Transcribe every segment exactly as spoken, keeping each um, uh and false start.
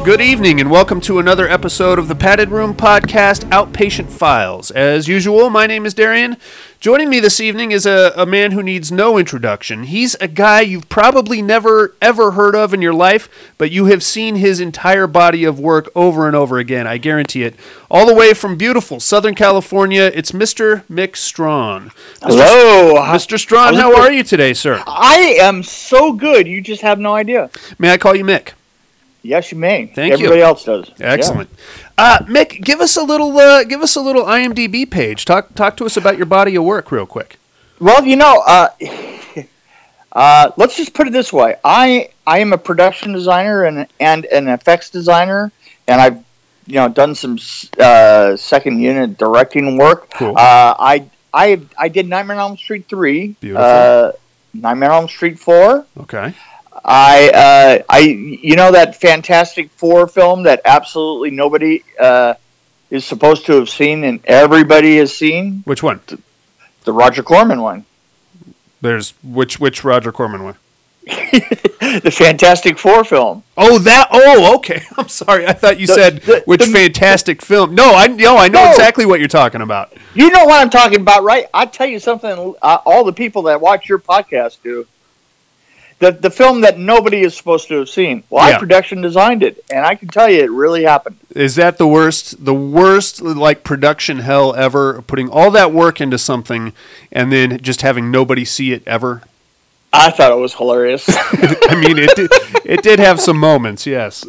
Good evening and welcome to another episode of the Padded Room Podcast, Outpatient Files. As usual, my name is Darian. Joining me this evening is a, a man who needs no introduction. He's a guy you've probably never, ever heard of in your life, but you have seen his entire body of work over and over again, I guarantee it. All the way from beautiful Southern California, it's Mister Mick Strawn. Mister Hello. Mister Strawn, how are you today, sir? I am so good, you just have no idea. May I call you Mick? Yes, you may. Thank Everybody you. else does. Excellent. Yeah. Uh, Mick, give us a little, uh, give us a little I M D B page. Talk, talk to us about your body of work, real quick. Well, you know, uh, uh, let's just put it this way: I, I am a production designer and and an effects designer, and I've, you know, done some uh, second unit directing work. Cool. Uh, I, I, I did Nightmare on Elm Street three. Beautiful. Uh, Nightmare on Elm Street four. Okay. I, uh, I, you know that Fantastic Four film that absolutely nobody uh, is supposed to have seen and everybody has seen? Which one? The, the Roger Corman one. There's which which Roger Corman one? The Fantastic Four film. Oh, that. Oh, okay. I'm sorry. I thought you The- said the- which the- fantastic film. No, I no, I know No. exactly what you're talking about. You know what I'm talking about, right? I tell you something. Uh, all the people that watch your podcast do. The the film that nobody is supposed to have seen. Well, Yeah. I production designed it, and I can tell you, it really happened. Is that the worst? The worst like production hell ever? Putting all that work into something and then just having nobody see it ever. I thought it was hilarious. I mean, it did, it did have some moments, yes.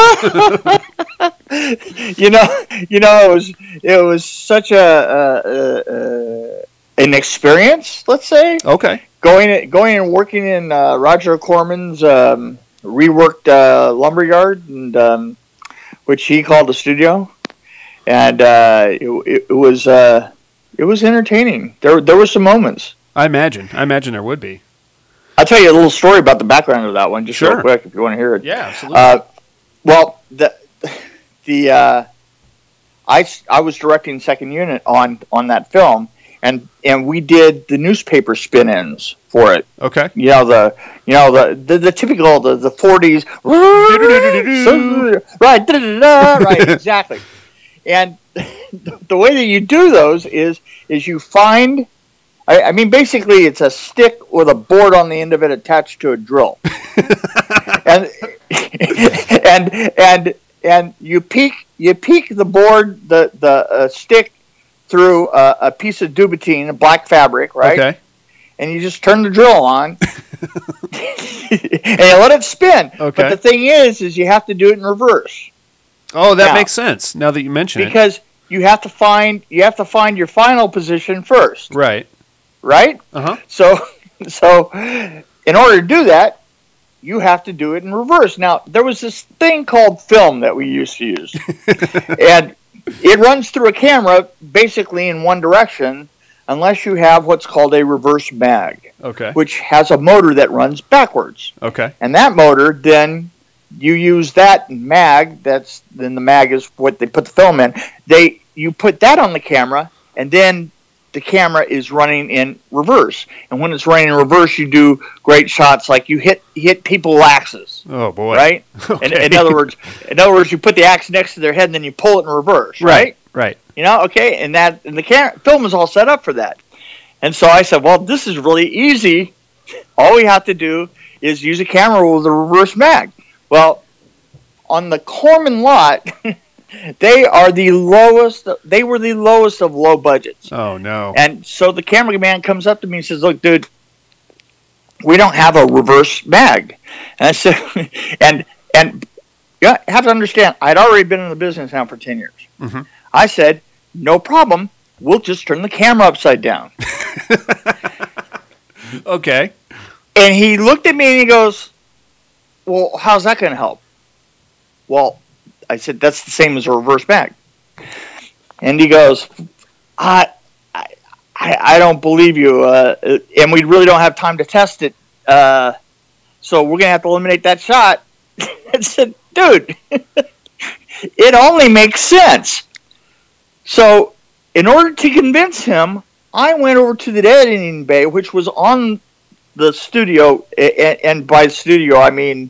you know, you know, it was it was such a, a, a, a an experience. Let's say Okay. going going and working in uh, Roger Corman's um, reworked uh, lumberyard, and um, which he called the studio, and uh, it, it, it was uh, it was entertaining. There there were some moments. I imagine. I imagine there would be. I'll tell you a little story about the background of that one, just Sure. real quick, if you want to hear it. Yeah, absolutely. Uh, well, the the uh, I, I was directing second unit on, on that film, and and we did the newspaper spin-ins for it. Okay. You know the you know the the, the typical the the forties right da-da-da-da, right exactly. And the way that you do those is is you find. I, I mean, basically, it's a stick with a board on the end of it attached to a drill, and and and and you peek you peek the board the the uh, stick through a, a piece of duvetine, a black fabric, right? Okay. And you just turn the drill on, and you let it spin. Okay. But the thing is, is you have to do it in reverse Oh, that Now- makes sense. Now that you mention because you have to find you have to find your final position first, it. Right. right? Uh huh. So, so in order to do that, you have to do it in reverse. Now, there was this thing called film that we used to use, and it runs through a camera basically in one direction, unless you have what's called a reverse mag, Okay. which has a motor that runs backwards, Okay. and that motor then you use that mag. That's then the mag is what they put the film in. They you put that on the camera, and then the camera is running in reverse, and when it's running in reverse, you do great shots like you hit hit people with axes, Oh boy. right? Okay. In, in other words, in other words, you put the axe next to their head, and then you pull it in reverse, right? Right. Right. You know, okay, and that and the cam- film is all set up for that. And so I said, well, this is really easy. All we have to do is use a camera with a reverse mag. Well, on the Corman lot. They are the lowest. They were the lowest of low budgets. Oh no. And so the cameraman comes up to me and says, "Look, dude, we don't have a reverse mag." And I said, "And and you have to understand, I'd already been in the business now for ten years." Mm-hmm. I said, "No problem. We'll just turn the camera upside down." Okay. And he looked at me and he goes, "Well, how's that going to help?" Well, I said, that's the same as a reverse mag. And he goes, I, I, I don't believe you. Uh, and we really don't have time to test it. Uh, so we're going to have to eliminate that shot. I said, dude, it only makes sense. So in order to convince him, I went over to the editing bay, which was on the studio. And by studio, I mean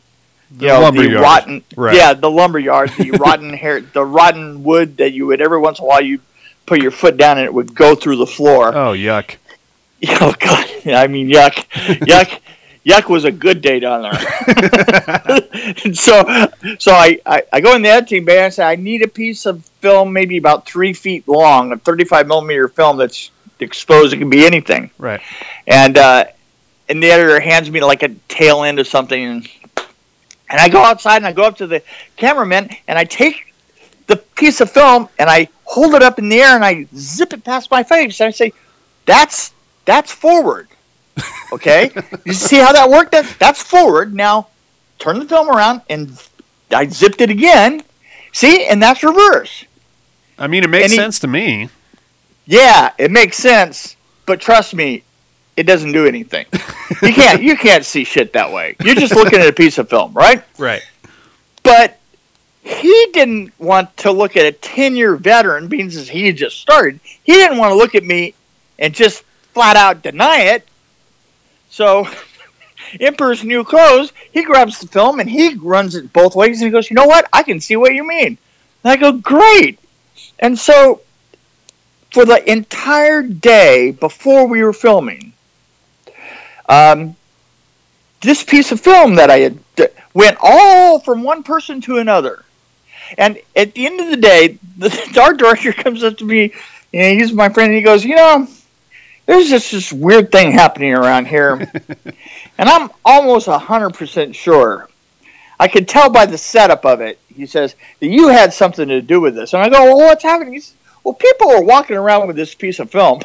you know, lumber the yard. rotten, Right. yeah, the lumber yard, the rotten hair, the rotten wood that you would every once in a while you put your foot down and it would go through the floor. Oh, yuck. Oh God! I mean, yuck, yuck, yuck was a good day down there. so, so I, I, I go in the editing bay and I say I need a piece of film, maybe about three feet long, a thirty-five millimeter film that's exposed. It can be anything. Right. And uh, and the editor hands me like a tail end of something, and and I go outside and I go up to the cameraman and I take the piece of film and I hold it up in the air and I zip it past my face and I say, "That's." That's forward, okay? You see how that worked? That, that's forward. Now, turn the film around, and I zipped it again. See? And that's reverse. I mean, it makes And he- sense to me. Yeah, it makes sense, but trust me, it doesn't do anything. You can't you can't see shit that way. You're just looking at a piece of film, right? Right. But he didn't want to look at a ten-year veteran, being as he had just started. He didn't want to look at me and just flat out deny it. So, Emperor's New Clothes, he grabs the film and he runs it both ways and he goes, "You know what? I can see what you mean." And I go, "Great." And so, for the entire day before we were filming, um, this piece of film that I had went all from one person to another. And at the end of the day, the art director comes up to me, and he's my friend, and he goes, "You know, there's just this weird thing happening around here." And I'm almost one hundred percent sure. I could tell by the setup of it, he says, that you had something to do with this. And I go, "Well, what's happening?" He says, "Well, people are walking around with this piece of film."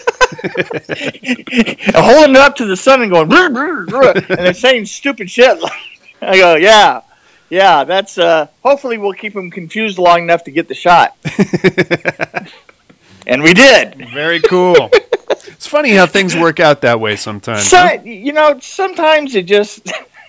And holding it up to the sun and going, "Brr, brr, brr," and they're saying stupid shit. I go, yeah, yeah, that's, uh, hopefully we'll keep them confused long enough to get the shot. And we did. Very cool. It's funny how things work out that way sometimes. So, huh? you know, sometimes it just,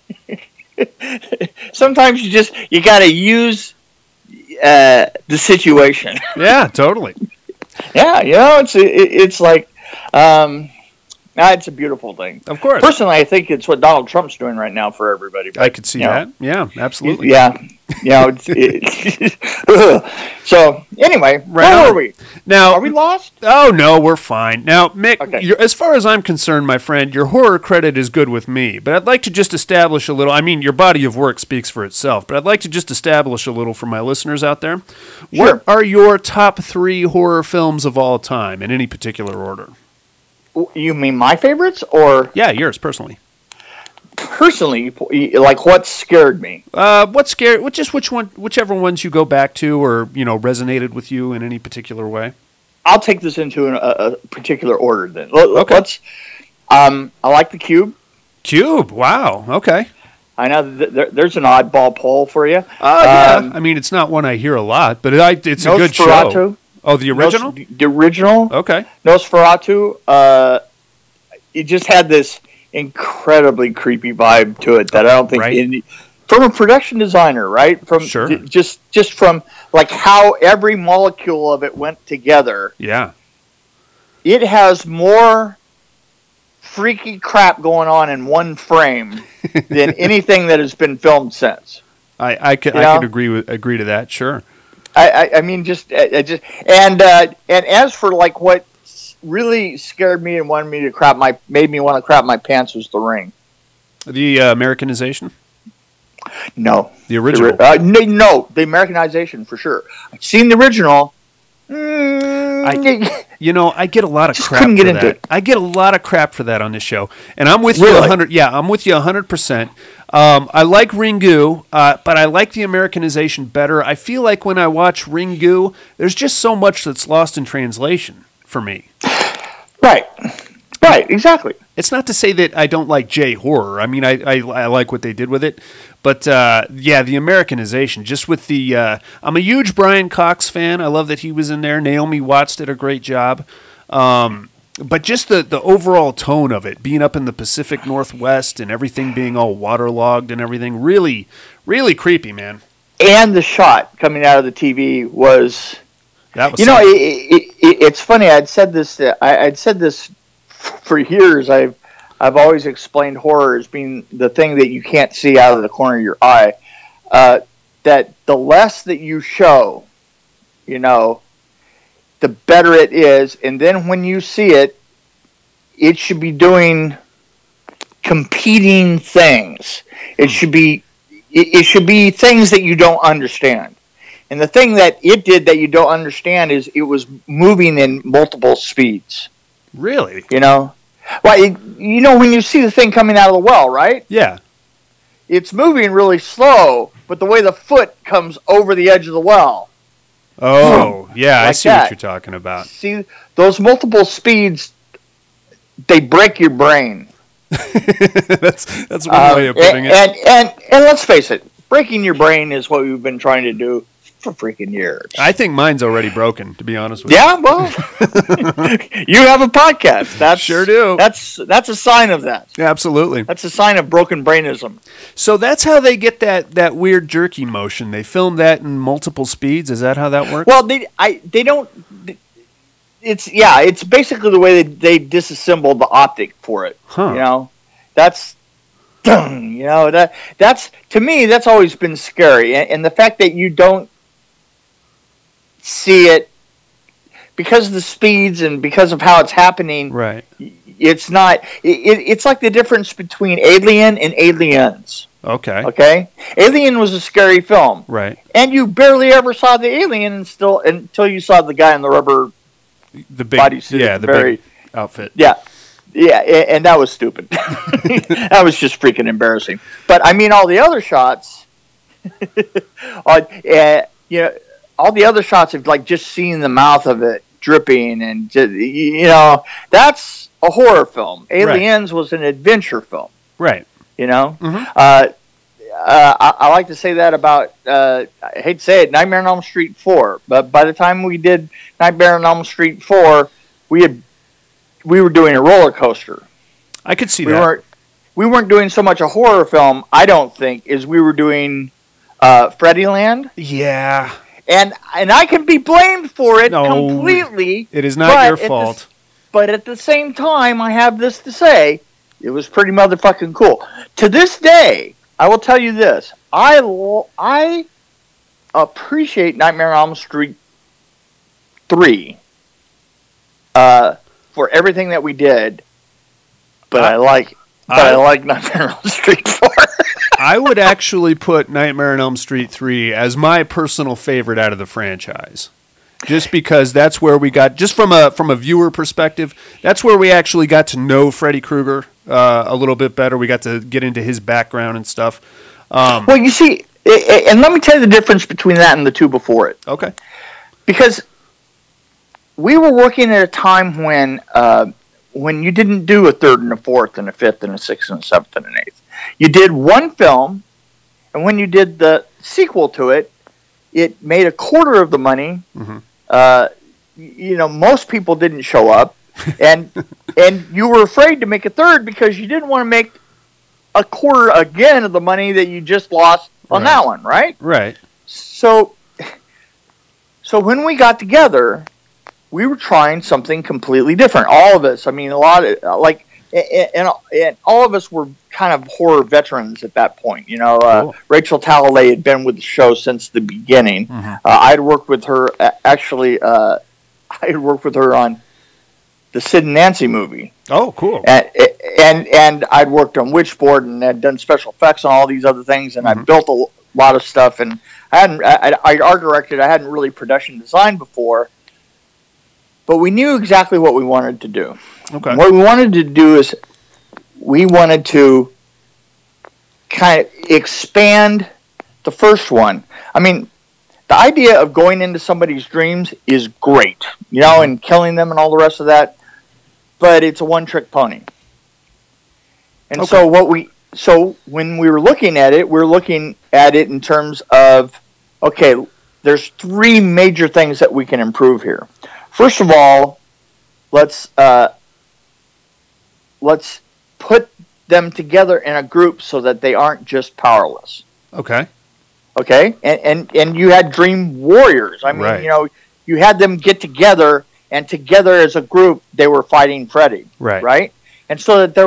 sometimes you just, you got to use uh, the situation. Yeah, totally. Yeah, you know, it's it, it's like, um, ah, it's a beautiful thing. Of course. Personally, I think it's what Donald Trump's doing right now for everybody. But, I could see you know, that. Yeah, absolutely. Yeah, you know, it's, it, so anyway, Right where on. were we? Now, Are we lost? oh no, we're fine. Now, Mick, Okay. you're, as far as I'm concerned, my friend, your horror credit is good with me. But I'd like to just establish a little. I mean, your body of work speaks for itself. But I'd like to just establish a little for my listeners out there. Sure. What are your top three horror films of all time in any particular order? You mean my favorites, or Yeah, yours personally. personally, like what scared me? Uh, what scared? What just which one, whichever ones you go back to, or you know, resonated with you in any particular way. I'll take this into an, a, a particular order then. Let, Okay. Let's. Um, I like the Cube. Cube. Wow. Okay. I know that there, there's an oddball poll for you. Oh yeah. Um, I mean, it's not one I hear a lot, but it, I, it's a good show. Nosferatu. Oh, the original. Nos- the original. Okay. Nosferatu. Uh, it just had this incredibly creepy vibe to it that I don't think Right. any, from a production designer, right? From Sure. j- just just from like how every molecule of it went together. Yeah. It has more freaky crap going on in one frame than anything that has been filmed since. I I could You I know? could agree with agree to that. Sure. I, I, I mean, just, I, I just, and uh, and as for like what really scared me and wanted me to crap my, made me want to crap my pants was The Ring. The uh, Americanization. No, The original. uh, no, no, the Americanization for sure. I've seen the original. Mm, You know, I get a lot of Just crap couldn't get for into that. it. I get a lot of crap for that on this show, and I'm with you Really? one hundred. Yeah, I'm with you one hundred percent. Um, I like Ringu, uh, but I like the Americanization better. I feel like when I watch Ringu, there's just so much that's lost in translation for me. right, right, exactly. It's not to say that I don't like J horror. I mean, I, I, I like what they did with it, but uh, yeah, the Americanization. Just with the, uh, I'm a huge Brian Cox fan. I love that he was in there. Naomi Watts did a great job, um, but just the the overall tone of it, being up in the Pacific Northwest and everything being all waterlogged and everything, really, really creepy, man. And the shot coming out of the T V was, That was you know, something. it, it, it, it's funny. I'd said this. Uh, I, I'd said this for years. I I've always explained horror as being the thing that you can't see out of the corner of your eye. Uh, that the less that you show, you know, the better it is. And then when you see it, it should be doing competing things. It should be it, it should be things that you don't understand. And the thing that it did that you don't understand is it was moving in multiple speeds. Really? You know? Well, it, you know when you see the thing coming out of the well, right? Yeah. It's moving really slow, but the way the foot comes over the edge of the well. Oh, yeah, like I see that. what you're talking about. See, those multiple speeds, they break your brain. that's that's one Um, way of putting and, it. and, and, and let's face it, breaking your brain is what we've been trying to do for freaking years. I think mine's already broken, to be honest with yeah, well, you have a podcast. That's Sure do. That's that's a sign of that. you. Absolutely. That's a sign of broken brainism. So that's how they get that, that weird jerky motion. They film that in multiple speeds. Is that how that works? Well, they I they don't. It's yeah. It's basically the way they, they disassembled the optic for it. Huh. You know, that's you know that that's to me that's always been scary, and, and the fact that you don't see it because of the speeds and because of how it's happening. Right. It's not. It, it's like the difference between Alien and Aliens. Okay. Okay, Alien was a scary film, Right. and you barely ever saw the alien until until you saw the guy in the rubber The big, bodysuit. yeah, the very, big outfit. yeah, yeah, a- and that was stupid. That was just freaking embarrassing. But I mean, all the other shots, uh, uh, you know, all the other shots of like just seeing the mouth of it dripping, and just, you know, that's a horror film. Aliens was an adventure film. Right. You know, Mhm. uh, uh, I, I like to say that about, uh, I hate to say it, Nightmare on Elm Street four. But by the time we did Nightmare on Elm Street four, we had we were doing a roller coaster. I could see We that. weren't we weren't doing so much a horror film, I don't think, as we were doing uh, Freddyland. Yeah. And and I can be blamed for it No, completely. It is not but your at the- fault. But at the same time, I have this to say. It was pretty motherfucking cool. To this day, I will tell you this. I, lo- I appreciate Nightmare on Elm Street three uh, for everything that we did, but I, I- like but I, I- like Nightmare on Elm Street four. I would actually put Nightmare on Elm Street three as my personal favorite out of the franchise. Just because that's where we got, just from a from a viewer perspective, that's where we actually got to know Freddy Krueger uh, a little bit better. We got to get into his background and stuff. Um, Well, you see, i- i- and let me tell you the difference between that and the two before it. okay. Because we were working at a time when uh, when you didn't do a third and a fourth and a fifth and a sixth and a seventh and an eighth. You did one film, and when you did the sequel to it, it made a quarter of the money. Mhm. Uh, y- you know, most people didn't show up, and and you were afraid to make a third because you didn't want to make a quarter again of the money that you just lost on Right. that one, right? Right. So, so when we got together, we were trying something completely different. All of us. I mean, a lot of like, and, and, and all of us were kind of horror veterans at that point. You know, uh, Cool. Rachel Talalay had been with the show since the beginning. Mhm. Uh, I'd worked with her. uh, Actually, uh, I had worked with her on the Sid and Nancy movie. Oh, cool. And, and and I'd worked on Witchboard and had done special effects on all these other things, and Mhm. I built a l- lot of stuff. And I hadn't I, I art directed. I hadn't really production designed before, but we knew exactly what we wanted to do. Okay. What we wanted to do is we wanted to kind of expand the first one. I mean, the idea of going into somebody's dreams is great, you know, and killing them and all the rest of that, but it's a one-trick pony. And so what we so when we were looking at it, we're looking at it in terms of, okay, there's three major things that we can improve here. First of all, let's uh, let's put them together in a group so that they aren't just powerless. Okay. Okay, and and, and you had Dream Warriors. I mean, Right. you know, you had them get together, and together as a group, they were fighting Freddy. Right. Right, and so that there was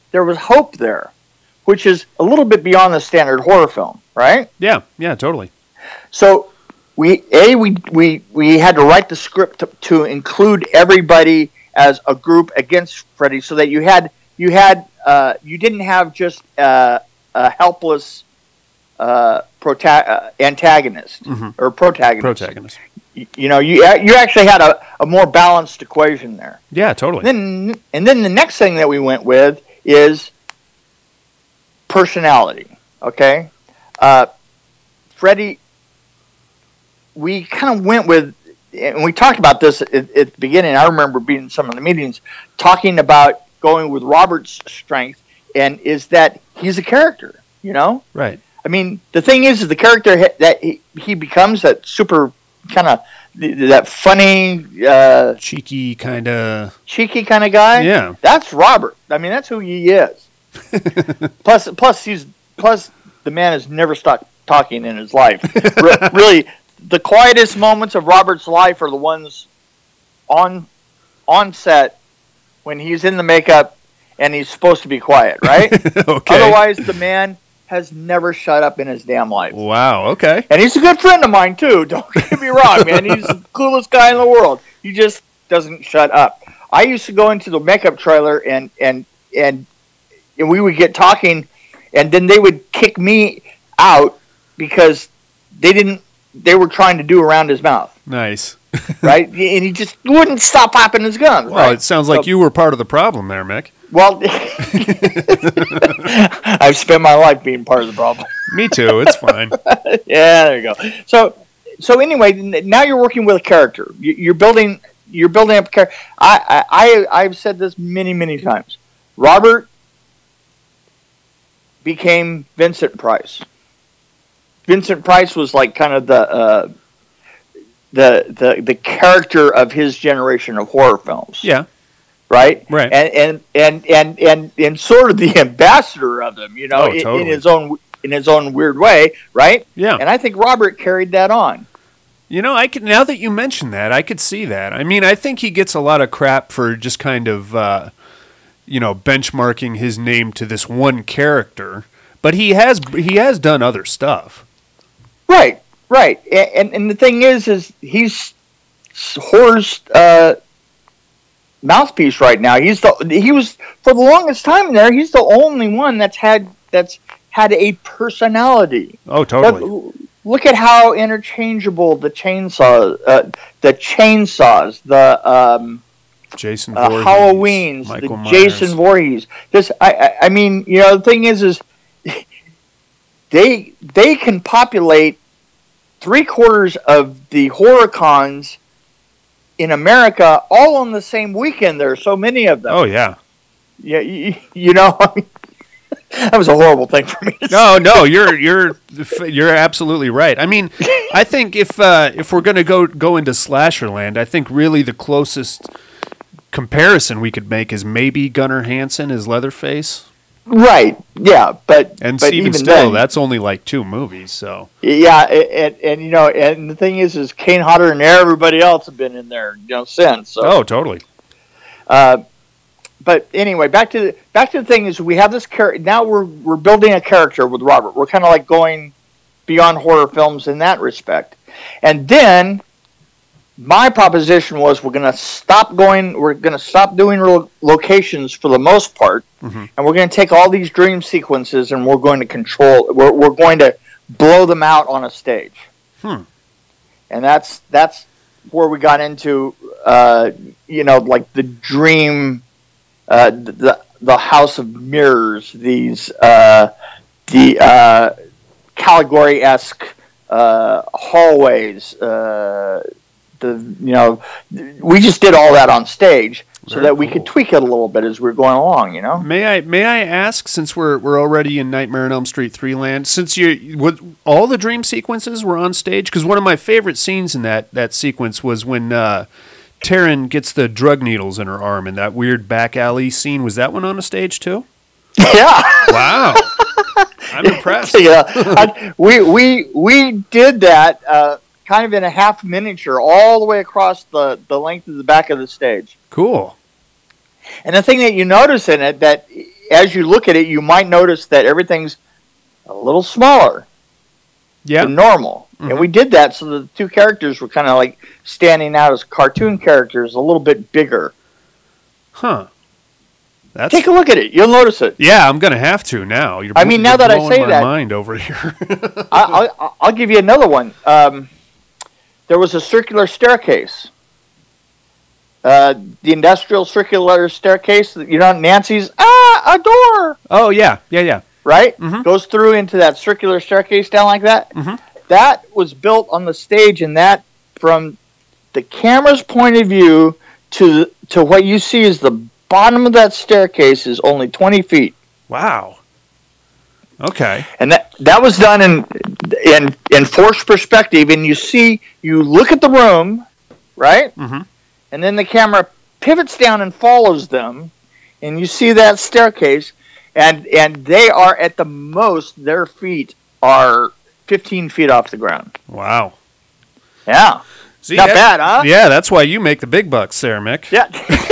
there was hope there, which is a little bit beyond the standard horror film, right? Yeah, yeah, totally. So we a we we we had to write the script to, to include everybody as a group against Freddy, so that you had you had uh, you didn't have just uh, a helpless uh, prota- uh, antagonist mm-hmm. or protagonist. Protagonist. You, you know, you you actually had a, a more balanced equation there. Yeah, totally. And then and then the next thing that we went with is personality. Okay, uh, Freddy. We kind of went with, and we talked about this at, at the beginning. I remember being in some of the meetings talking about going with Robert's strength, and is that he's a character, you know? Right. I mean, the thing is, is the character that he, he becomes, that super kind of, that funny, uh, cheeky kind of, cheeky kind of guy. Yeah. That's Robert. I mean, that's who he is. plus, plus he's plus the man has never stopped talking in his life. Re- really. The quietest moments of Robert's life are the ones on on set when he's in the makeup and he's supposed to be quiet, right? Okay. Otherwise, the man has never shut up in his damn life. Wow, okay. And he's a good friend of mine, too. Don't get me wrong, man. He's the coolest guy in the world. He just doesn't shut up. I used to go into the makeup trailer and, and, and, and we would get talking, and then they would kick me out because they didn't they were trying to do around his mouth. Nice. Right? And he just wouldn't stop popping his guns. Well, right? It sounds like so, you were part of the problem there, Mick. Well, I've spent my life being part of the problem. Me too. It's fine. Yeah, there you go. So, so anyway, now you're working with a character. You're building. You're building up a character. I, I, I've said this many, many times. Robert became Vincent Price. Vincent Price was like kind of the uh, the the the character of his generation of horror films. Yeah. Right. Right. And and and and and, and sort of the ambassador of them, you know, oh, in, totally. in his own in his own weird way. Right. Yeah. And I think Robert carried that on. You know, I could now that you mention that, I could see that. I mean, I think he gets a lot of crap for just kind of, uh, you know, benchmarking his name to this one character, but he has he has done other stuff. Right, right, and and the thing is, is he's horror's uh, mouthpiece right now. He's the he was for the longest time there. He's the only one that's had that's had a personality. Oh, totally. But look at how interchangeable the chainsaw, uh, the chainsaws, the um, Jason uh, Voorhees, Halloweens, Michael the Myers. Jason Voorhees. This, I, I, I mean, you know, the thing is, is they they can populate three quarters of the horror cons in America all on the same weekend. There are so many of them. Oh yeah, yeah. You, you know, that was a horrible thing for me to No, say. no, you're you're you're absolutely right. I mean, I think if uh, if we're gonna go go into slasher land, I think really the closest comparison we could make is maybe Gunnar Hansen as Leatherface. Right. Yeah, but and but even even still, then, that's only like two movies. So yeah, and, and you know, and the thing is, is Kane Hodder and everybody else have been in there, you know, since. So. Oh, totally. Uh, but anyway, back to the back to the thing is, we have this character now. We're we're building a character with Robert. We're kind of like going beyond horror films in that respect, and then. My proposition was we're going to stop going, we're going to stop doing lo- locations for the most part, mm-hmm. and we're going to take all these dream sequences and we're going to control, we're, we're going to blow them out on a stage. Hmm. And that's that's where we got into, uh, you know, like the dream, uh, the the House of Mirrors, these, uh, the uh, Caligari-esque uh, hallways, uh The, you know, we just did all that on stage so Very that we cool. could tweak it a little bit as we're going along, you know. May I may I ask, since we're we're already in Nightmare on Elm Street three land, since you what all the dream sequences were on stage? Because one of my favorite scenes in that that sequence was when uh, Taryn gets the drug needles in her arm in that weird back alley scene. Was that one on a stage too? Yeah. Wow. I'm impressed. Yeah, I, we we we did that. Uh, kind of in a half miniature all the way across the, the length of the back of the stage. Cool. And the thing that you notice in it, that as you look at it, you might notice that everything's a little smaller Yeah. than normal. Mhm. And we did that so the two characters were kind of like standing out as cartoon characters, a little bit bigger. Huh. That's Take a look at it. You'll notice it. Yeah, I'm gonna have to now. You're, I mean, now you're that I blowing say my that- mind over here. I, I, I'll give you another one. Um, there was a circular staircase. Uh, the industrial circular staircase, you know, Nancy's, ah, a door, Oh yeah, yeah, yeah. right? Mhm. Goes through into that circular staircase down like that. Mhm. That was built on the stage, and that, from the camera's point of view to to what you see is the bottom of that staircase is only twenty feet. Wow. Okay. And that that was done in in in forced perspective, and you see, you look at the room, right? Mm-hmm. And then the camera pivots down and follows them, and you see that staircase, and and they are at the most, their feet are fifteen feet off the ground. Wow. Yeah, See, not that- bad, huh? Yeah, that's why you make the big bucks there, Mick. Yeah.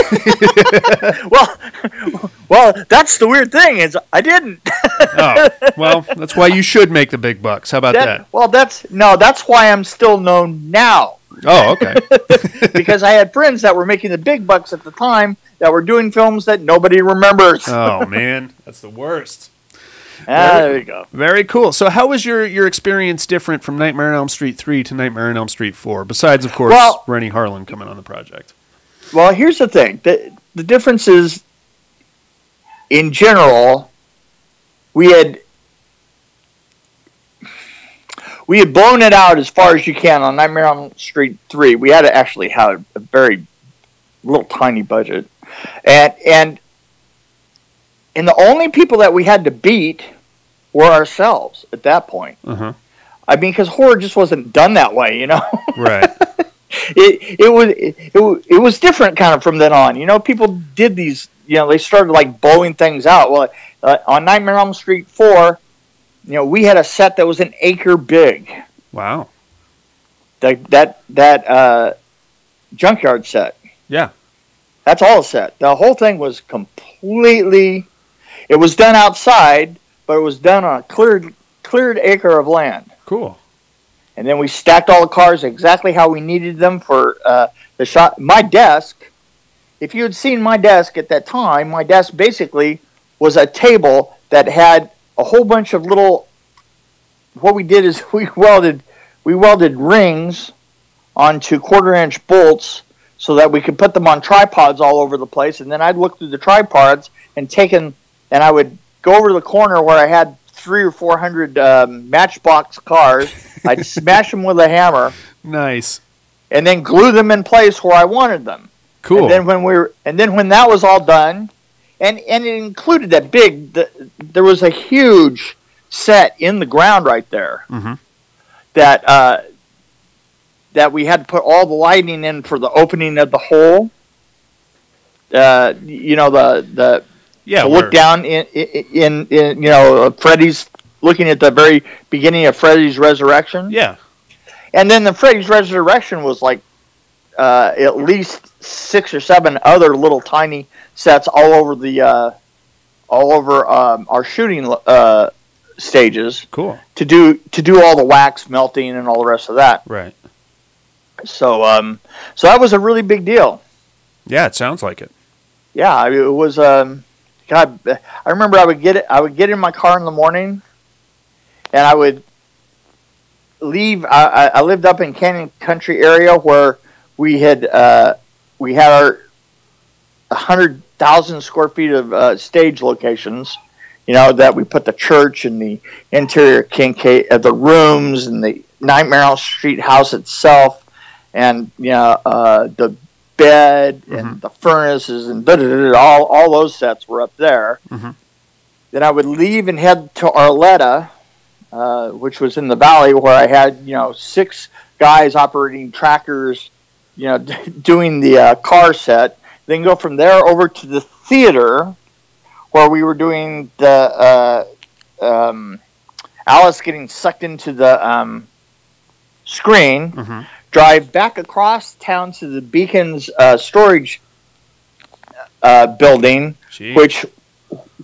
well, well, that's the weird thing is I didn't. Oh, well, that's why you should make the big bucks. How about That- that? Well, that's no, that's why I'm still known now. Oh, okay. Because I had friends that were making the big bucks at the time that were doing films that nobody remembers. Oh man, that's the worst. Ah, there you go. Very cool. So, how was your your experience different from Nightmare on Elm Street three to Nightmare on Elm Street four? Besides, of course, Well- Rennie Harlan coming on the project. Well, here's the thing. The, the difference is, in general, we had we had blown it out as far as you can on Nightmare on Elm Street three. We had to actually have a very little tiny budget. And and and the only people that we had to beat were ourselves at that point. Uh huh. I mean, because horror just wasn't done that way, you know? Right. it it was it, it, wa- it was different kind of from then on. You know, people did these. You know, they started like blowing things out. Well, uh, on Nightmare on Elm Street four, you know, we had a set that was an acre big. Wow. That that that uh, junkyard set. Yeah. That's all a set. The whole thing was completely. It was done outside, but it was done on a cleared cleared acre of land. Cool. And then we stacked all the cars exactly how we needed them for uh, the shot. My desk, if you had seen my desk at that time, my desk basically was a table that had a whole bunch of little. What we did is we welded, we welded rings onto quarter-inch bolts so that we could put them on tripods all over the place. And then I'd look through the tripods and taken, and I would go over to the corner where I had three or four hundred um, Matchbox cars. I'd smash them with a hammer Nice. and then glue them in place where I wanted them. Cool. And then when we were, and then when that was all done, and and it included that big, the, there was a huge set in the ground right there Mhm. that uh, that we had to put all the lighting in for the opening of the hole. Uh, you know, the the yeah. to we're- look down in, in, in, you know, Freddy's, looking at the very beginning of Freddy's Resurrection. Yeah. And then the Freddy's Resurrection was like uh, at least six or seven other little tiny sets all over the, uh, all over um, our shooting uh, stages Cool. to do to do all the wax melting and all the rest of that. Right. So um, so that was a really big deal. Yeah, it sounds like it. Yeah, I mean, it was. Um, God, I remember I would get it. I would get in my car in the morning, and I would leave. I, I I lived up in Canyon Country area where we had uh, we had our a hundred thousand square feet of uh, stage locations. You know, that we put the church and the interior Kincaid, uh, the rooms and the Nightmare on Elm Street house itself, and you know uh, the bed and Mhm. the furnaces and da, da, da, da, all all those sets were up there. Mhm. Then I would leave and head to Arletta, uh, which was in the valley, where I had you know six guys operating tractors, you know, doing the uh, car set. Then go from there over to the theater, where we were doing the uh, um, Alice getting sucked into the um, screen. Mhm. Drive back across town to the Beacons uh, storage uh, building, Gee. which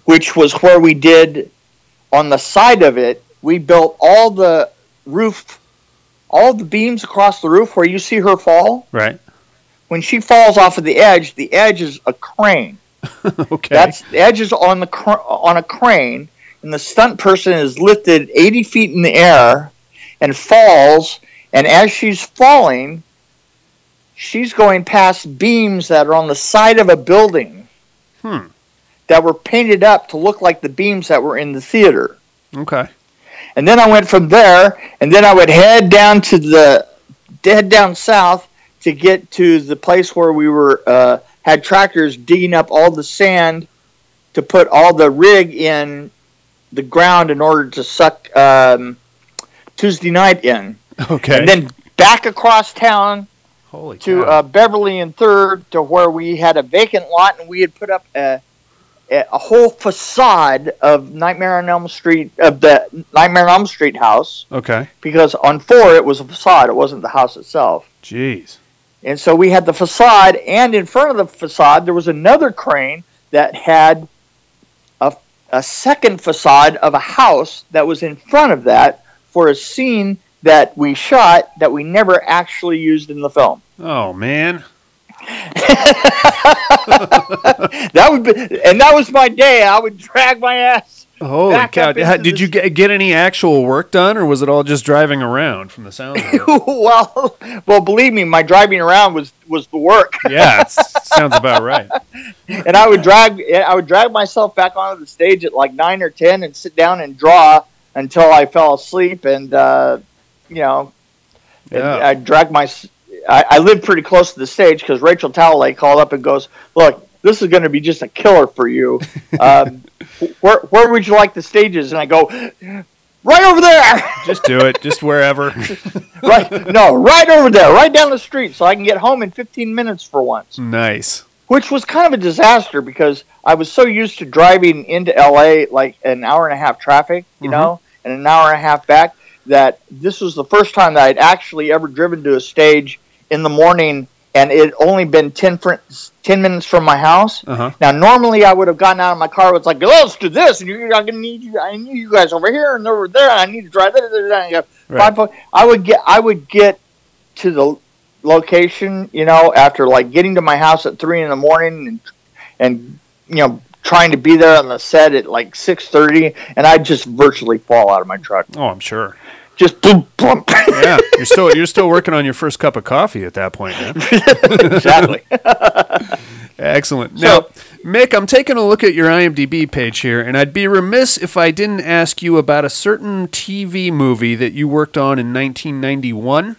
which was where we did on the side of it. We built all the roof, all the beams across the roof where you see her fall. Right. When she falls off of the edge, the edge is a crane. Okay. That's the edge is on the cr- on a crane, and the stunt person is lifted eighty feet in the air and falls. And as she's falling, she's going past beams that are on the side of a building Hmm. that were painted up to look like the beams that were in the theater. Okay. And then I went from there, and then I would head down to the head down south to get to the place where we were uh, had tractors digging up all the sand to put all the rig in the ground in order to suck um, Tuesday night in. Okay. And then back across town Holy to cow. uh, Beverly and Third, to where we had a vacant lot, and we had put up a, a, a whole facade of Nightmare on Elm Street, of the Nightmare on Elm Street house, Okay. because on four it was a facade, it wasn't the house itself. Jeez. And so we had the facade, and in front of the facade there was another crane that had a, a second facade of a house that was in front of that for a scene that we shot that we never actually used in the film. Oh, man. That would be, and that was my day. I would drag my ass. Holy Back cow. up How- into Did the- you get, get any actual work done, or was it all just driving around from the sound of it? well, well, believe me, my driving around was, was the work. Yeah, it sounds about right. And I would drag, I would drag myself back onto the stage at like nine or ten and sit down and draw until I fell asleep. And uh, you know, Yeah. I drag my. I, I lived pretty close to the stage because Rachel Talley called up and goes, "Look, this is going to be just a killer for you. Um, where where would you like the stages?" And I go, "Right over there." Just do it. Just wherever. Right? No, right over there, right down the street, so I can get home in fifteen minutes for once. Nice. Which was kind of a disaster because I was so used to driving into L A like an hour and a half traffic, you Mhm. know, and an hour and a half back, that this was the first time that I'd actually ever driven to a stage in the morning, and it had only been ten, fr- ten minutes from my house. Uh-huh. Now, normally I would have gotten out of my car with like, let's do this, and you're going to need you, I need you guys over here and over there, and I need to drive there, there, there, and I go, Right. five po- I would get, I would get to the location, you know, after like getting to my house at three in the morning and, and, you know, trying to be there on the set at like six thirty, and I'd just virtually fall out of my truck. Oh, I'm sure. Just boom, boom. Yeah, you're still you're still working on your first cup of coffee at that point, man. Exactly. Excellent. Now, Mick, I'm taking a look at your IMDb page here, and I'd be remiss if I didn't ask you about a certain T V movie that you worked on in nineteen ninety-one.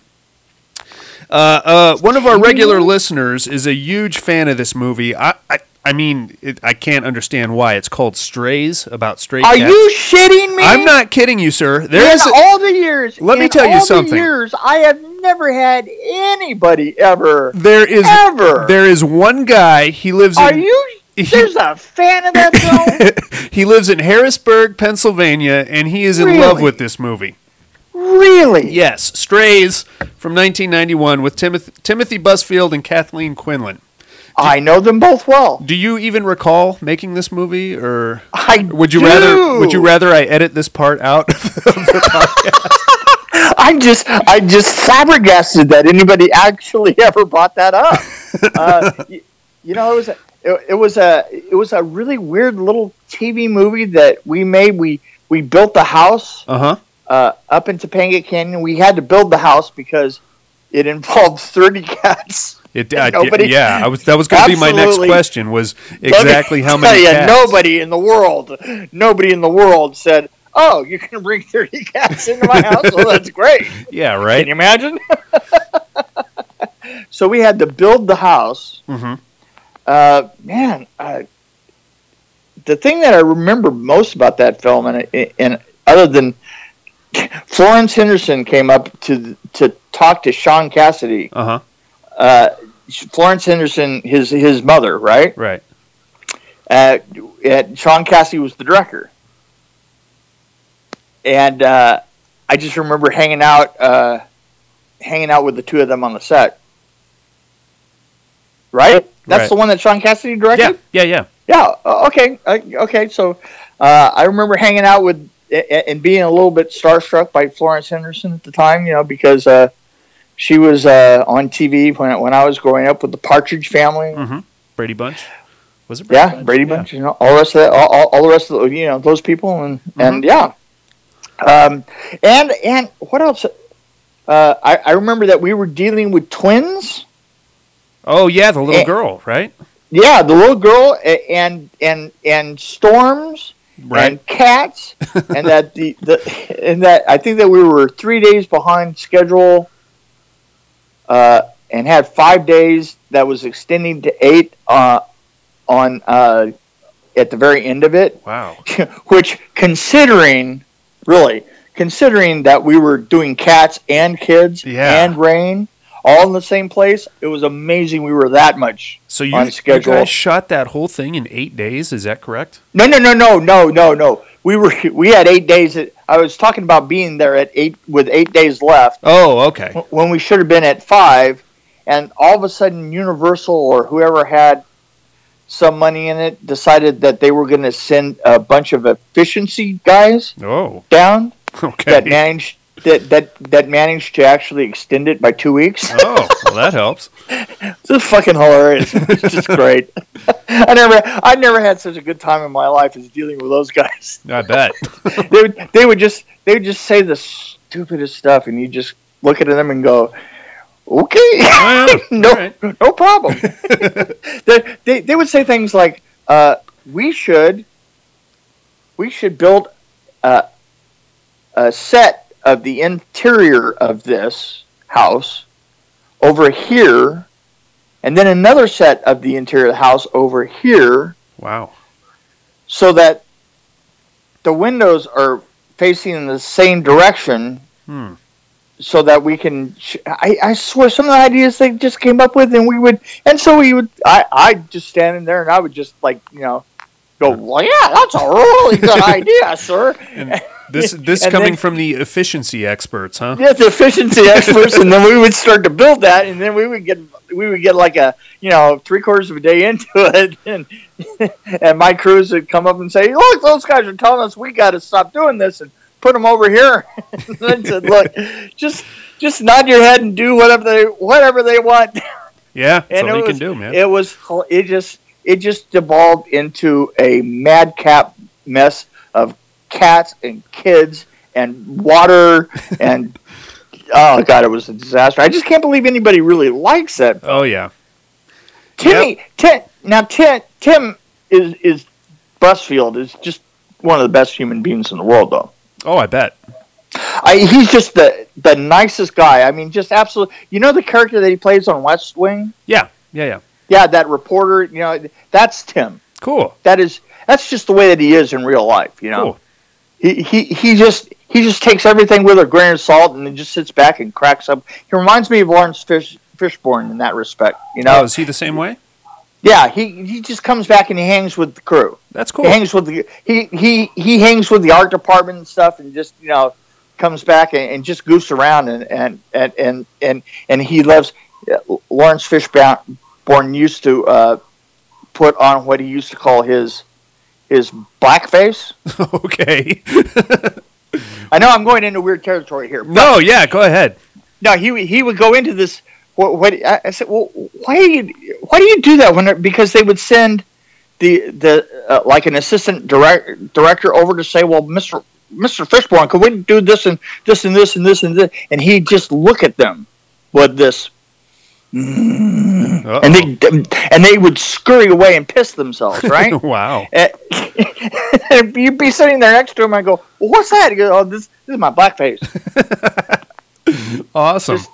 Uh, uh, one of our regular listeners is a huge fan of this movie. I, I, I mean, it, I can't understand why. It's called Strays, about stray Are cats. you shitting me? I'm not kidding you, sir. There in is a, all the years. Let me in tell you all something. The years, I have never had anybody ever. there is ever. there is one guy. He lives Are in you? There's a fan of that film. he lives in Harrisburg, Pennsylvania, and he is in Really? love with this movie. Really? Yes, Strays from nineteen ninety-one with Timothy, Timothy Busfield and Kathleen Quinlan. I know them both well. Do you even recall making this movie, or I would you do. rather would you rather I edit this part out of the podcast? I'm just, I just flabbergasted that anybody actually ever brought that up. uh, you, you know, it was a, it, it was a, it was a really weird little T V movie that we made. We we built the house Uh huh. uh, up in Topanga Canyon. We had to build the house because it involved thirty cats. It, I, Nobody- yeah, I was that was going to be my next Absolutely. question. Was Let me exactly how many tell ya, cats? Nobody in the world, nobody in the world said, "Oh, you can bring thirty cats into my house." Well, that's great. Yeah, Can right. you imagine? So we had to build the house. Mm-hmm. Uh, man, uh, the thing that I remember most about that film, and, and other than Florence Henderson came up to to talk to Sean Cassidy. Uh huh. Uh, Florence Henderson, his his mother, right? Right. Uh, and Sean Cassidy was the director, and uh, I just remember hanging out, uh, hanging out with the two of them on the set. Right? That's Right. the one that Sean Cassidy directed. Yeah. Yeah. Yeah. Yeah. Okay. Okay. So uh, I remember hanging out with and being a little bit starstruck by Florence Henderson at the time, you know, because uh, she was uh, on T V when when I was growing up with the Partridge Family. Mm-hmm. Brady Bunch. Was it Brady yeah, Bunch? Brady yeah. Bunch. You know, all the rest of that, all, all, all the rest of the, you know, those people, and mm-hmm. and yeah, um, and and what else? Uh, I, I remember that we were dealing with twins. Oh yeah, the little and, girl, right? Yeah, the little girl, and and and storms, right. and cats, and that the, the and that I think that we were three days behind schedule, uh, and had five days that was extending to eight uh, on uh, at the very end of it. Wow. Which, considering, really, considering that we were doing cats and kids yeah. and rain all in the same place, it was amazing we were that much so you, on schedule. You guys shot that whole thing in eight days, is that correct? No, no, no, no, no, no, no. We were we had eight days. At, I was talking about being there at eight with eight days left. Oh, okay. When we should have been at five, and all of a sudden Universal or whoever had some money in it decided that they were going to send a bunch of efficiency guys oh. down okay. that managed that, that that managed to actually extend it by two weeks. Oh, well, that helps. It's just fucking hilarious. It's just great. I never I never had such a good time in my life as dealing with those guys. I bet. they would they would just they would just say the stupidest stuff, and you just look at them and go, okay, oh, yeah. no, right. no problem. they, they they would say things like, uh, "We should, we should build a, a set of the interior of this house over here, and then another set of the interior of the house over here." Wow! So that the windows are facing in the same direction. Hmm. So that we can, I, I swear, some of the ideas they just came up with, and we would, and so we would, I, I just standing there, and I would just like, you know, go, well, yeah, that's a really good idea, sir. And this, this and coming then, from the efficiency experts, huh? Yeah, the efficiency experts, and then we would start to build that, and then we would get, we would get like a, you know, three quarters of a day into it, and and my crews would come up and say, look, those guys are telling us we got to stop doing this, and put them over here. And then said, look, just just nod your head and do whatever they whatever they want. Yeah, that's and all you was, can do, man. It was it just it just devolved into a madcap mess of cats and kids and water and oh god, it was a disaster. I just can't believe anybody really likes that. Oh yeah. Timmy, yep. Tim, now Tim, Tim is is Busfield is just one of the best human beings in the world, though. Oh, I bet. I, he's just the the nicest guy. I mean, just absolutely. You know the character that he plays on West Wing? Yeah, yeah, yeah. Yeah, that reporter. You know, that's Tim. Cool. That is. That's just the way that he is in real life. You know. Cool. He he he just he just takes everything with a grain of salt and then just sits back and cracks up. He reminds me of Lawrence Fish, Fishburne in that respect. You know. Oh, is he the same way? Yeah, he, he just comes back and he hangs with the crew. That's cool. He hangs with the he he, he hangs with the art department and stuff, and just you know comes back and, and just goofs around and and and and and, and he loves. Uh, Lawrence Fishburne used to uh, put on what he used to call his his blackface. Okay. I know I'm going into weird territory here. No, yeah, go ahead. No, he he would go into this. What, what I said? Well, why do you why do you do that? When because they would send the the uh, like an assistant direct, director over to say, well, Mister Mister Fishburne, could we do this and this and this and this and this? And he'd just look at them with this, mm, and they and they would scurry away and piss themselves, right? Wow. And, and you'd be sitting there next to him. I go, well, what's that? He goes, oh, this this is my blackface. Awesome. Just,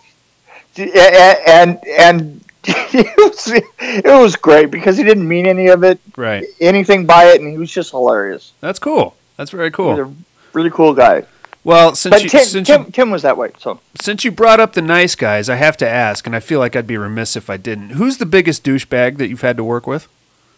and and it was, it was great because he didn't mean any of it, right? Anything by it, and he was just hilarious. That's cool. That's very cool. He's a really cool guy. Well, since but you, Tim, since Tim, you, Tim was that way. So since you brought up the nice guys, I have to ask, and I feel like I'd be remiss if I didn't. Who's the biggest douchebag that you've had to work with?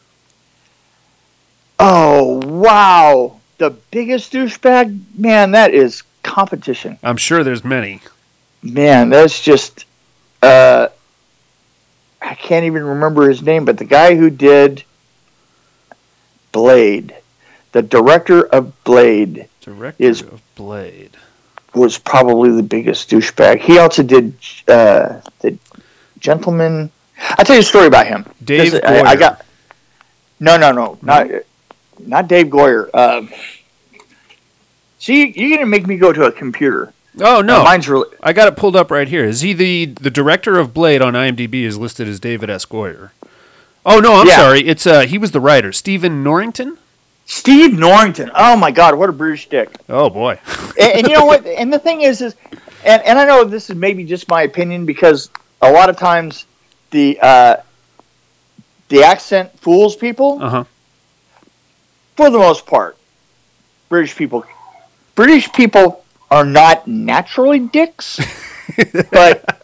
Oh wow, the biggest douchebag, man. That is competition. I'm sure there's many. Man, that's just. Uh, I can't even remember his name, but the guy who did Blade, the director of Blade, Director is of Blade. was probably the biggest douchebag. He also did uh, the Gentleman. I'll tell you a story about him. Dave This- Goyer. I, I got no, no, no, not not Dave Goyer. Um, see, you're gonna make me go to a computer. Oh no, Uh, mine's really. I got it pulled up right here. Is he the the director of Blade on IMDb? Is listed as David S. Goyer. Oh no, I'm Yeah. sorry. It's uh he was the writer, Stephen Norrington. Steve Norrington. Oh my God, what a British dick! Oh boy. and, and you know what? And the thing is, is and, and I know this is maybe just my opinion because a lot of times the uh, the accent fools people. Uh huh. For the most part, British people, British people are not naturally dicks, but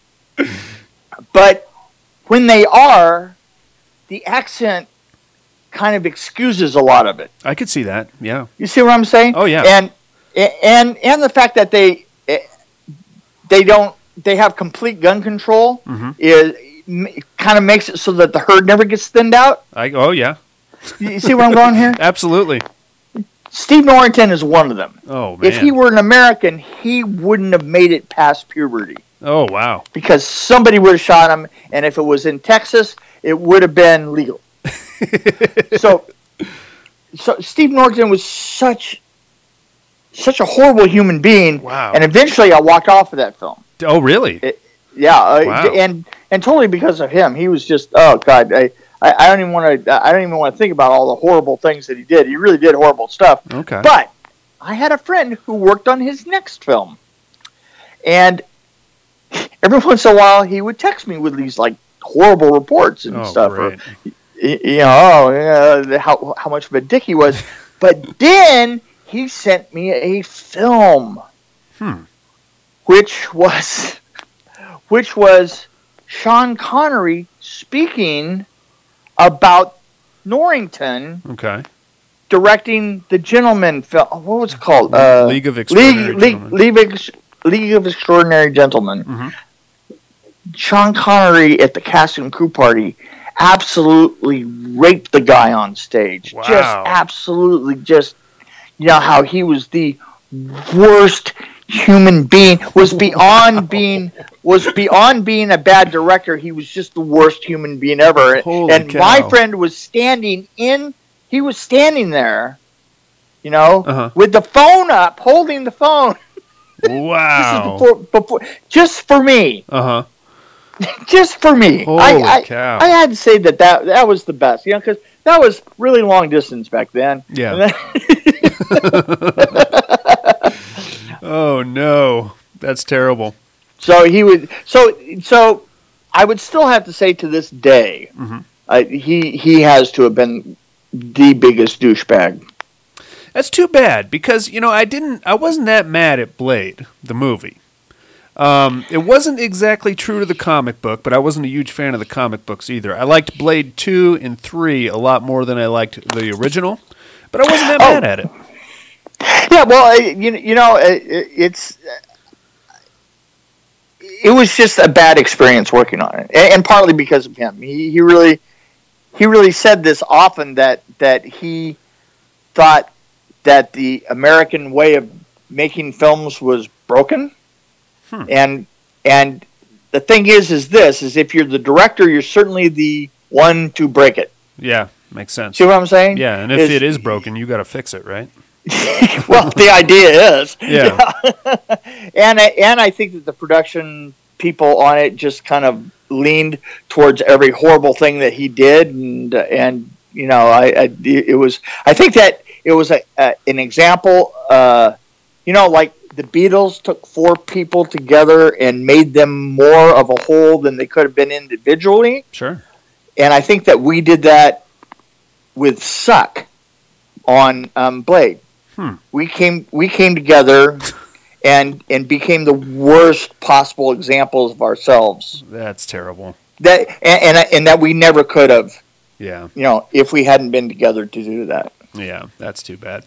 but when they are, the accent kind of excuses a lot of it. I could see that. Yeah. You see what I'm saying? Oh, yeah. And and and the fact that they they don't they have complete gun control Mhm. is kind of makes it so that the herd never gets thinned out. I oh yeah. You see where I'm going here? Absolutely. Steve Norrington is one of them. Oh man. If he were an American, he wouldn't have made it past puberty Oh wow. because somebody would have shot him, and if it was in Texas, it would have been legal. so, so Steve Norrington was such such a horrible human being. Wow. And eventually, I walked off of that film. Oh really? It, yeah, uh, Wow. and and totally because of him. He was just oh god. I, I, I don't even want to. I don't even want to think about all the horrible things that he did. He really did horrible stuff. Okay. But I had a friend who worked on his next film, and every once in a while he would text me with these like horrible reports and oh, stuff. Or, great. y- you know, oh, yeah, how how much of a dick he was. But then he sent me a film, Hmm. which was which was Sean Connery speaking about Norrington Okay. directing the Gentleman film. What was it called? Uh, League of Extraordinary League, Gentlemen. League, League, of, League of Extraordinary Gentlemen. Mhm. Sean Connery at the cast and crew party absolutely raped the guy on stage. Wow. Just absolutely just, you know, how he was the worst human being, was beyond being was beyond being a bad director. He was just the worst human being ever. Holy and cow. my friend was standing in he was standing there, you know, Uh-huh. with the phone up, holding the phone. Wow. This is before, before just for me. Uh huh. Just for me. Holy I, I, cow. I had to say that that, that was the best, you know, because that was really long distance back then. Yeah. And then- Oh no, that's terrible. so he would. So so I would still have to say to this day, Mhm. uh, he he has to have been the biggest douchebag. That's too bad because you know I didn't. I wasn't that mad at Blade, the movie. Um, it wasn't exactly true to the comic book, but I wasn't a huge fan of the comic books either. I liked Blade two and three a lot more than I liked the original, but I wasn't that Oh. mad at it. Yeah, well, uh, you you know, uh, it's it was just a bad experience working on it, and, and partly because of him. He he really he really said this often that that he thought that the American way of making films was broken, Hmm. and and the thing is, is this is if you're the director, you're certainly the one to break it. Yeah, makes sense. See what I'm saying? Yeah, and if Is- it is broken, you got to fix it, right? well, the idea is, Yeah. and I, and I think that the production people on it just kind of leaned towards every horrible thing that he did, and and you know, I, I it was I think that it was a, a an example, uh, you know, like the Beatles took four people together and made them more of a whole than they could have been individually, Sure. and I think that we did that with Suck on um, Blade. Hmm. We came we came together and and became the worst possible examples of ourselves. That's terrible. That and and, and that we never could have, Yeah. you know, if we hadn't been together to do that. Yeah, that's too bad.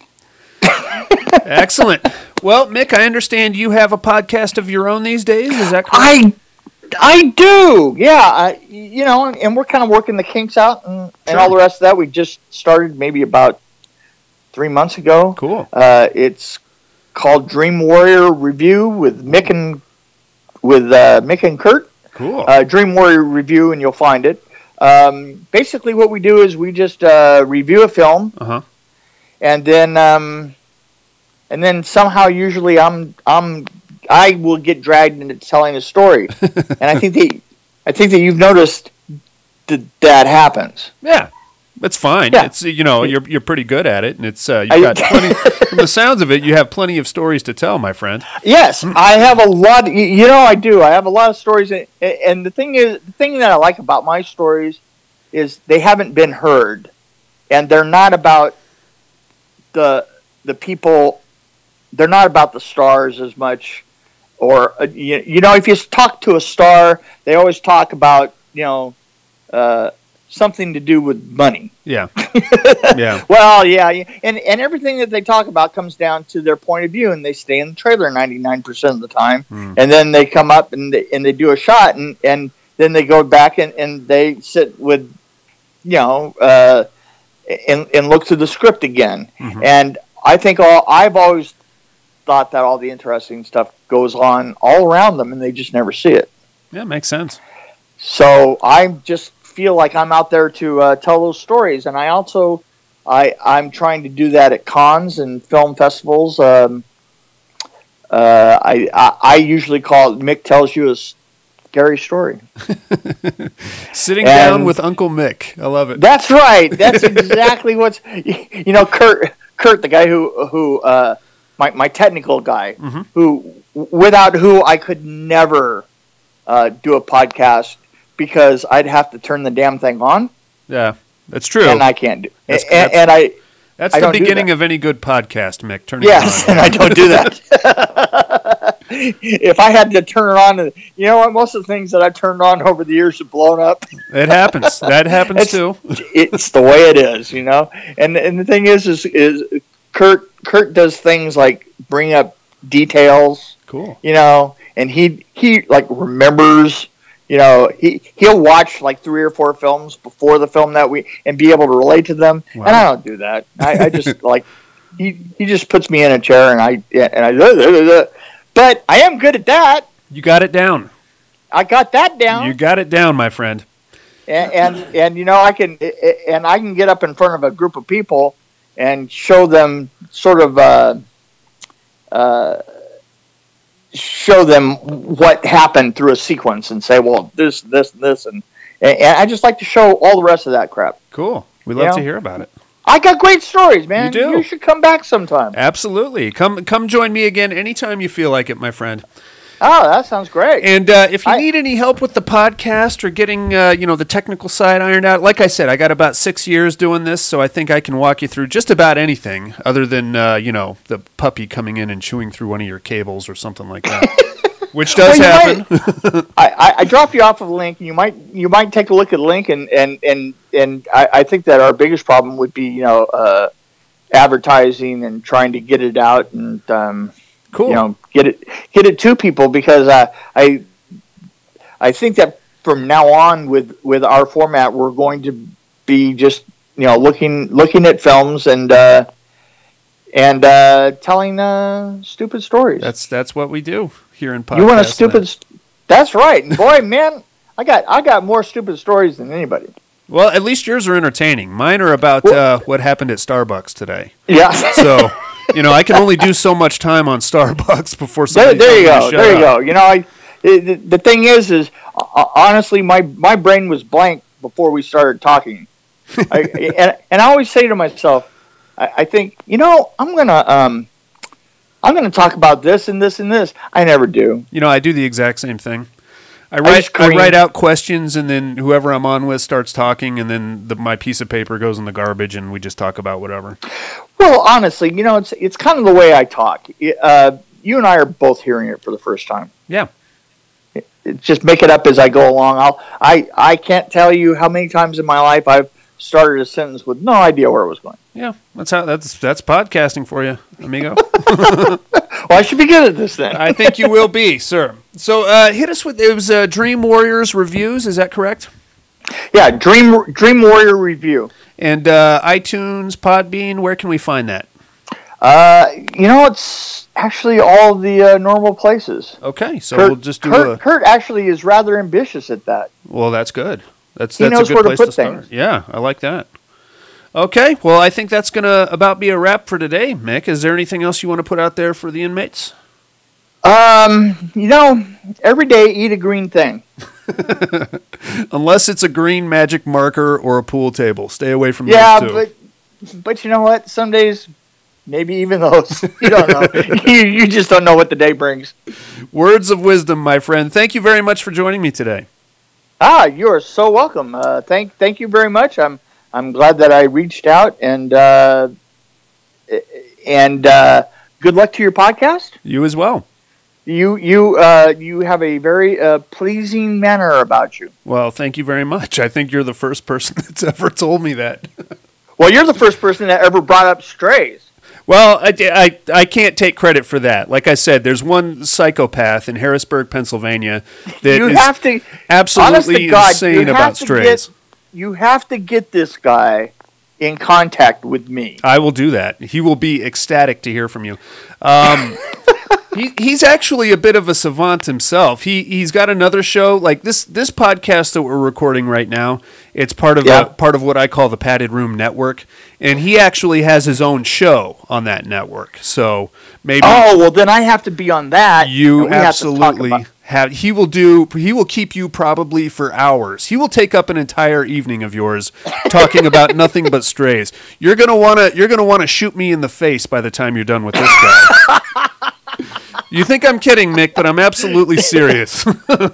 Excellent. Well, Mick, I understand you have a podcast of your own these days. Is that correct? I I do. Yeah. I, you know, and, and we're kind of working the kinks out and, Sure. and all the rest of that. We just started maybe about three months ago. Cool. Uh, it's called Dream Warrior Review with Mick and with uh, Mick and Kurt. Cool. Uh, Dream Warrior Review, and you'll find it. Um, basically, what we do is we just uh, review a film, Uh huh. and then um, and then somehow, usually, I'm I'm I will get dragged into telling a story, and I think that I think that you've noticed that that happens. Yeah. That's fine. Yeah. It's you know you're you're pretty good at it, and it's uh, I- you've got plenty. From the sounds of it, you have plenty of stories to tell, my friend. Yes, I have a lot. y- You know, I do. I have a lot of stories, and, and the thing is, the thing that I like about my stories is they haven't been heard, and they're not about the the people. They're not about the stars as much, or uh, you, you know, if you talk to a star, they always talk about you know uh, something to do with money. Yeah. Yeah. Well, yeah, yeah, and and everything that they talk about comes down to their point of view, and they stay in the trailer ninety-nine percent of the time, Mm. and then they come up and they, and they do a shot, and, and then they go back and, and they sit with, you know, uh, and and look through the script again, Mhm. and I think all I've always thought that all the interesting stuff goes on all around them, and they just never see it. Yeah. Makes sense. So I just feel like I'm out there to uh, tell those stories, and I also I I'm trying to do that at cons and film festivals. Um, uh, I, I I usually call it Mick tells you a scary story. Sitting And- down with Uncle Mick. I love it. That's right. That's exactly what's you know Kurt Kurt the guy who who uh, my my technical guy Mhm. who without who I could never uh, do a podcast because I'd have to turn the damn thing on. Yeah. That's true. And I can't do. That's- and, that's- and I That's I the don't do beginning that. of any good podcast, Mick. Turn it yes, on. and I don't do that. If I had to turn it on, you know what? Most of the things that I've turned on over the years have blown up. It happens. That happens It's- too. It's the way it is, you know. And and the thing is, is is Kurt Kurt does things like bring up details, Cool. you know, and he he like remembers. You know, he he'll watch like three or four films before the film that we and be able to relate to them. Wow. And I don't do that. I, I just like he he just puts me in a chair and I and I. But I am good at that. You got it down. I got that down. You got it down, my friend. and, and and you know I can and I can get up in front of a group of people and show them sort of uh, uh, show them what happened through a sequence and say, well, this, this, this, and and I just like to show all the rest of that crap. Cool. We love You to know? hear about it. I got great stories, man. You do. You should come back sometime. Absolutely. Come come join me again anytime you feel like it, my friend. Oh, that sounds great. And uh, if you I- need any help with the podcast or getting uh, you know the technical side ironed out, like I said, I got about six years doing this, so I think I can walk you through just about anything other than uh, you know the puppy coming in and chewing through one of your cables or something like that, which does Well, you happen. I, I, I drop you off of the link, and you might you might take a look at the link, and and and, and I, I think that our biggest problem would be you know uh, advertising and trying to get it out and um, Cool. you know get it get it to people because uh, I I think that from now on with with our format we're going to be just you know looking looking at films and uh, and uh, telling uh, stupid stories. That's that's what we do here in podcast. You want a land. stupid? St- That's right. And boy, man, I got I got more stupid stories than anybody. Well, at least yours are entertaining. Mine are about Well- uh, what happened at Starbucks today. Yeah. So, you know, I can only do so much time on Starbucks before there, somebody there you tells go. me to shut There you up. go. You know, I, the, the thing is, is uh, honestly, my my brain was blank before we started talking. I, and and I always say to myself, I, I think, you know, I'm gonna um, I'm gonna talk about this and this and this. I never do. You know, I do the exact same thing. I write just I scream. write out questions, and then whoever I'm on with starts talking, and then the, my piece of paper goes in the garbage, and we just talk about whatever. Well, honestly, you know, it's it's kind of the way I talk. Uh, you and I are both hearing it for the first time. Yeah. It, just make it up as I go along. I'll I I can't tell you how many times in my life I've started a sentence with no idea where it was going. Yeah, that's how that's that's podcasting for you, amigo. Well, I should be good at this then. I think you will be, sir. So uh, hit us with, it was uh, Dream Warriors Reviews, is that correct? Yeah, Dream Dream Warrior Review. And uh, iTunes, Podbean, where can we find that? Uh, you know, it's actually all the uh, normal places. Okay, so Kurt, we'll just do Kurt, a... Kurt actually is rather ambitious at that. Well, that's good. That's, he that's knows a good where place to put to start. things. Yeah, I like that. Okay, well, I think that's going to about be a wrap for today, Mick. Is there anything else you want to put out there for the inmates? Um, you know, every day eat a green thing. Unless it's a green magic marker or a pool table. Stay away from yeah, those two. but but you know what? Some days, maybe even those. You don't know. you, you just don't know what the day brings. Words of wisdom, my friend. Thank you very much for joining me today. Ah, you are so welcome. Uh, thank thank you very much. I'm I'm glad that I reached out, and uh, and uh, good luck to your podcast. You as well. You you uh, you have a very uh, pleasing manner about you. Well, thank you very much. I think you're the first person that's ever told me that. Well, you're the first person that ever brought up strays. Well, I, I, I can't take credit for that. Like I said, there's one psychopath in Harrisburg, Pennsylvania that you is have to, absolutely God, insane about strays. Get, you have to get this guy in contact with me. I will do that. He will be ecstatic to hear from you. Um, he, he's actually a bit of a savant himself. He he's got another show like this. This podcast that we're recording right now. It's part of yeah. a, part of what I call the Padded Room Network, and he actually has his own show on that network. So maybe oh well, then I have to be on that. You we absolutely have, to have. He will do. He will keep you probably for hours. He will take up an entire evening of yours talking about nothing but strays. You're gonna wanna. You're gonna wanna shoot me in the face by the time you're done with this guy. You think I'm kidding, Mick, but I'm absolutely serious.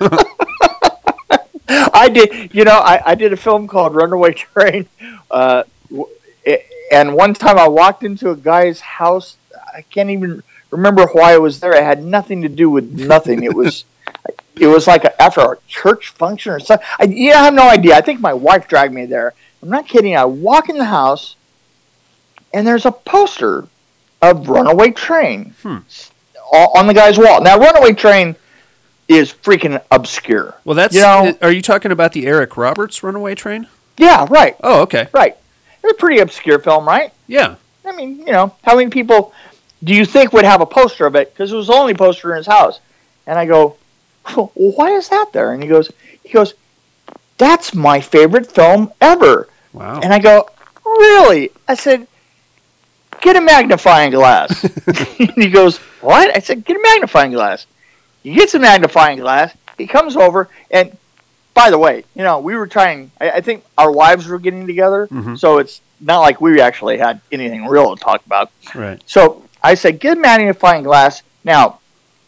I did, you know, I, I did a film called Runaway Train, uh, and one time I walked into a guy's house. I can't even remember why I was there. It had nothing to do with nothing. It was, it was like a, after a church function or something. I, yeah, I have no idea. I think my wife dragged me there. I'm not kidding. I walk in the house, and there's a poster of Runaway Train hmm. on the guy's wall. Now, Runaway Train is freaking obscure. Well, that's. You know, are you talking about the Eric Roberts Runaway Train? Yeah, right. Oh, okay. Right. It's a pretty obscure film, right? Yeah. I mean, you know, how many people do you think would have a poster of it? Because it was the only poster in his house. And I go, well, why is that there? And he goes, he goes, that's my favorite film ever. Wow. And I go, really? I said, get a magnifying glass. And he goes, what? I said, get a magnifying glass. He gets a magnifying glass. He comes over, and by the way, you know, we were trying, I, I think our wives were getting together, mm-hmm. so it's not like we actually had anything real to talk about. Right. So I said, get a magnifying glass. Now,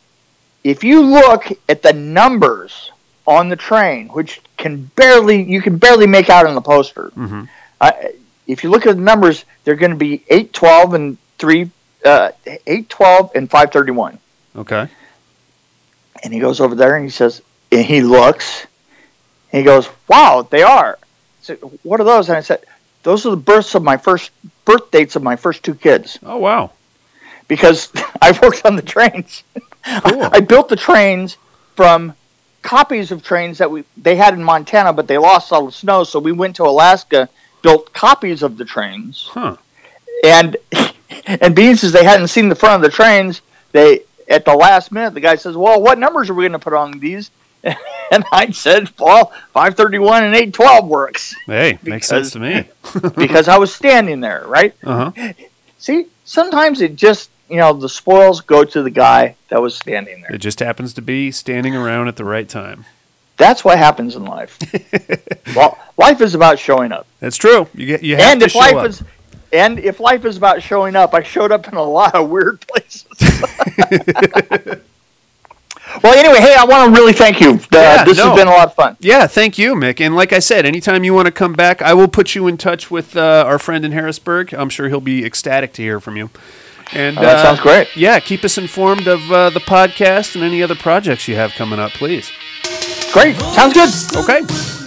if you look at the numbers on the train, which can barely, you can barely make out in the poster, mm-hmm. uh, if you look at the numbers, they're going to be eight twelve and three, uh, eight twelve and five thirty-one. Okay. And he goes over there and he says, and he looks, and he goes, wow, they are. I said, what are those? And I said, those are the births of my first, birth dates of my first two kids. Oh, wow. Because I worked on the trains. Cool. I, I built the trains from copies of trains that we they had in Montana, but they lost all the snow, so we went to Alaska, built copies of the trains. Huh. And and being as they hadn't seen the front of the trains, they at the last minute, the guy says, well, what numbers are we going to put on these? And I said, well, five thirty-one and eight twelve works. Hey, because, makes sense to me. Because I was standing there, right? Uh-huh. See, sometimes it just, you know, the spoils go to the guy that was standing there. It just happens to be standing around at the right time. That's what happens in life. Well, life is about showing up. That's true. You get you have and to if show life up. Is, and if life is about showing up, I showed up in a lot of weird places. Well, anyway, hey, I want to really thank you. Uh, yeah, this no. has been a lot of fun. Yeah, thank you, Mick. And like I said, anytime you want to come back, I will put you in touch with uh, our friend in Harrisburg. I'm sure he'll be ecstatic to hear from you. And oh, that uh, sounds great. Yeah, keep us informed of uh, the podcast and any other projects you have coming up, please. Great. Sounds good. Okay.